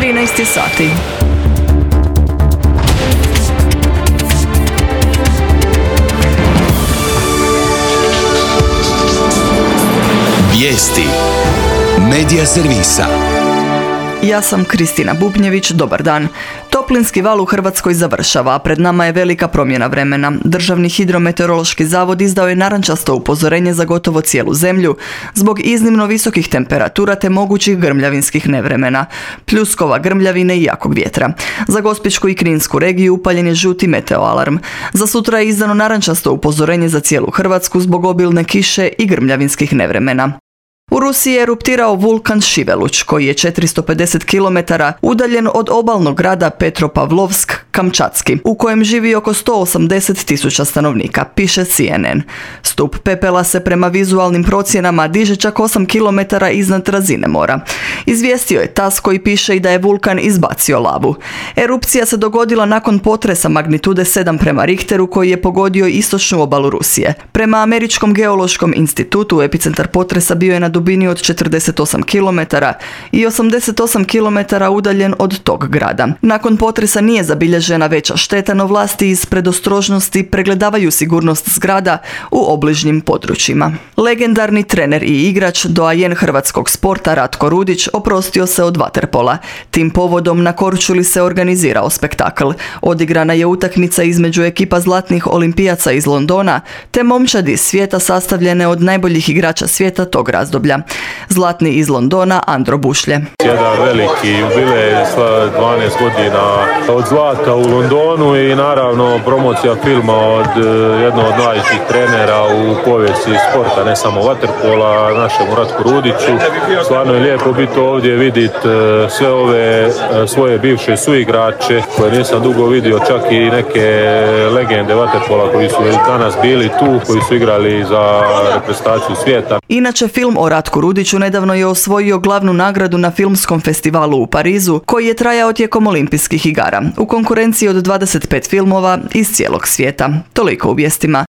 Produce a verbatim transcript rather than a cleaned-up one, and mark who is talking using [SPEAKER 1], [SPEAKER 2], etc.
[SPEAKER 1] trinaest sati.
[SPEAKER 2] Vijesti Medija servisa.
[SPEAKER 1] Ja sam Kristina Bubnjević, dobar dan. Toplinski val u Hrvatskoj završava, a pred nama je velika promjena vremena. Državni hidrometeorološki zavod izdao je narančasto upozorenje za gotovo cijelu zemlju zbog iznimno visokih temperatura te mogućih grmljavinskih nevremena, pljuskova, grmljavine i jakog vjetra. Za Gospićku i Kninsku regiju upaljen je žuti meteoalarm. Za sutra je izdano narančasto upozorenje za cijelu Hrvatsku zbog obilne kiše i grmljavinskih nevremena. U Rusiji je eruptirao vulkan Šiveluć, koji je četiristo pedeset kilometara udaljen od obalnog grada Petropavlovsk, Kamčatski, u kojem živi oko sto osamdeset tisuća stanovnika, piše C N N. Stup pepela se prema vizualnim procjenama diže čak osam kilometara iznad razine mora. Izvijestio je T A S koji piše i da je vulkan izbacio lavu. Erupcija se dogodila nakon potresa magnitude sedam prema Richteru koji je pogodio istočnu obalu Rusije. Prema Američkom geološkom institutu epicentar potresa bio je na dubini od četrdeset osam kilometara i osamdeset osam kilometara udaljen od tog grada. Nakon potresa nije zabilježena veća šteta, no vlasti iz predostrožnosti pregledavaju sigurnost zgrada u obližnjim područjima. Legendarni trener i igrač, doajen hrvatskog sporta Ratko Rudić oprostio se od vaterpola. Tim povodom na Korčuli se organizirao spektakl. Odigrana je utakmica između ekipa zlatnih olimpijaca iz Londona te momčadi iz svijeta sastavljene od najboljih igrača svijeta tog razdoblja. Zlatni iz Londona Andro Bušlje.
[SPEAKER 3] Jedan veliki jubilej, dvanaest godina od zlata u Londonu i naravno promocija filma od jednog od najvećih trenera u povijesti sporta, ne samo vaterpola, našemu Ratku Rudiću. Stvarno je lijepo biti ovdje, vidjeti sve ove svoje bivše suigrače koje nisam dugo vidio, čak i neke legende vaterpola koji su danas bili tu, koji su igrali za reprezentaciju svijeta.
[SPEAKER 1] Inače, film o Ratku Rudiću nedavno je osvojio glavnu nagradu na filmskom festivalu u Parizu, koji je trajao tijekom olimpijskih igara, u konkurenciji od dvadeset pet filmova iz cijelog svijeta. Toliko u vijestima.